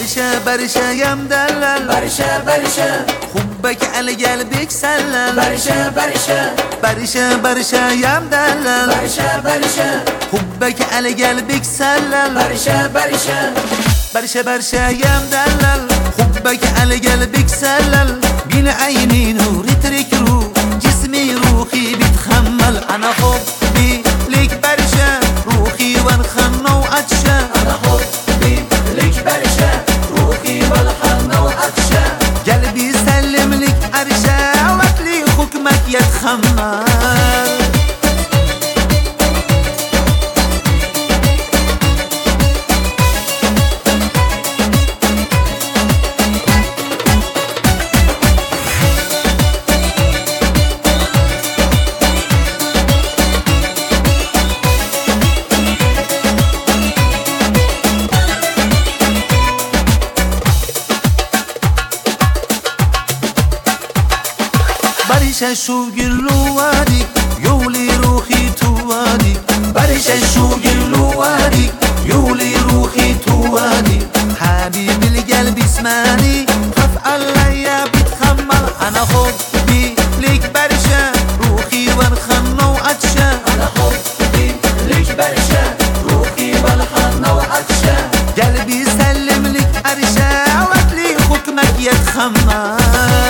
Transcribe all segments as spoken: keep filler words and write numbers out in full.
برشه برشه يم دلل برشه برشه حبك على قلبك سلل برشه برشه برشه برشه يم دلل برشه برشه حبك على قلبك سلل برشه برشه برشه برشه يم دلل حبك على قلبك سلل بين عيني نور يترك روح جسمي روحي بيتخمل انا حبي ليك برشه روحي وانخنه وعطشه انا حبي ليك برشه روحي والحنه وعطشه قلبي يسلم لك عرشه وقتلي حكمك يتخمل برشه شوقي وادي يولي روحي توادي برشه شوقي وادي يولي روحي توادي حبيب القلب اسمعني خاف عليا بتخمل انا حبي ليك برشه روحي وانخنه وعطشه انا حبي ليك برشه روحي والحنه وعطشه قلبي يسلم لك عرشه وقتلي حكمك يتخمل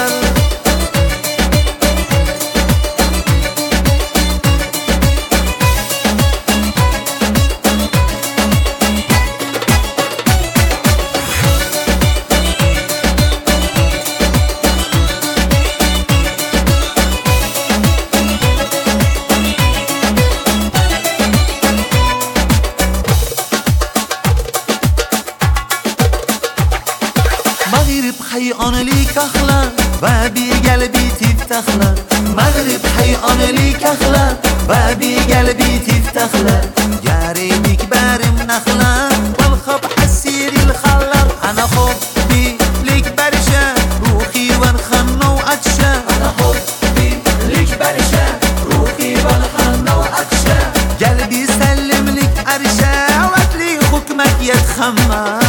مغرب حيقان ليك أخلا بابي قلبي تفتخلا مغرب حيقان ليك أخلا بابي قلبي تفتخلا يا ريتك بارم نخلا والخب حسير الخلل أنا حبي ليك برشة روحي وانخنه وعطشة انا حبي ليك برشه روحي والحنه وعطشه قلبي يسلم لك عرشة وقتلي حكمك يتخمل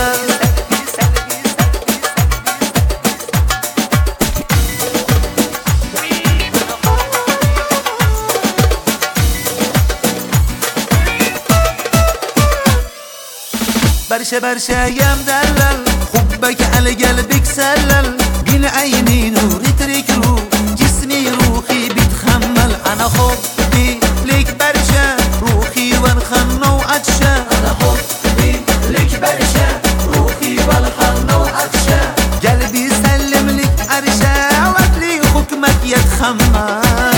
برشه برشه يم دلل حبك على قلبك سلل بين عيني نور يترك روح جسمي روحي بيتخمل انا حبي ليك برشه روحي وانخنه وعطشه انا حبي ليك برشه روحي والحنه وعطشه قلبي يسلم لك عرشه وقتلي حكمك يتخمل